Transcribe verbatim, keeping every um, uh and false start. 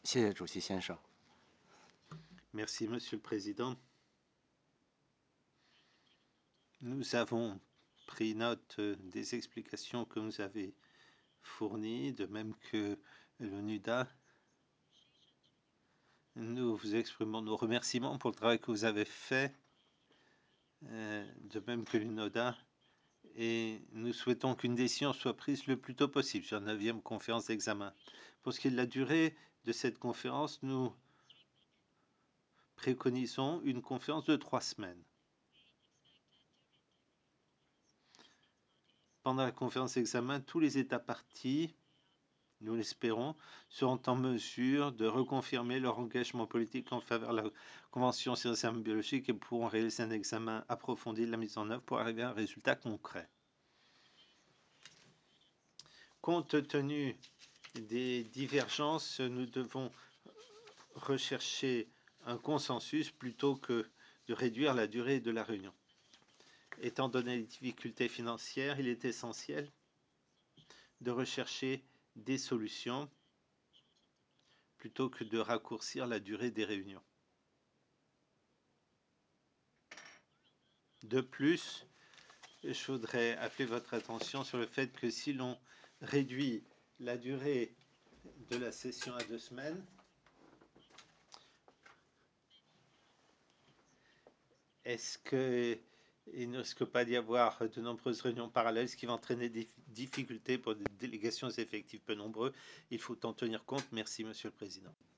谢谢主席先生。 Merci, Monsieur le Président. Nous avons pris note des explications que vous avez fournies, de même que l'ONUDA. Nous vous exprimons nos remerciements pour le travail que vous avez fait, de même que l'UNODA, et nous souhaitons qu'une décision soit prise le plus tôt possible sur la neuvième conférence d'examen. Pour ce qui est de la durée de cette conférence, nous préconisons une conférence de trois semaines. Pendant la conférence d'examen, tous les États partis, nous l'espérons, seront en mesure de reconfirmer leur engagement politique en faveur de la Convention sur les armes biologiques et pourront réaliser un examen approfondi de la mise en œuvre pour arriver à un résultat concret. Compte tenu des divergences, nous devons rechercher un consensus plutôt que de réduire la durée de la réunion. Étant donné les difficultés financières, il est essentiel de rechercher des solutions plutôt que de raccourcir la durée des réunions. De plus, je voudrais appeler votre attention sur le fait que si l'on réduit la durée de la session à deux semaines, est-ce qu'il ne risque pas d'y avoir de nombreuses réunions parallèles, ce qui va entraîner des difficultés pour des délégations effectives peu nombreux? Il faut en tenir compte. Merci, Monsieur le Président.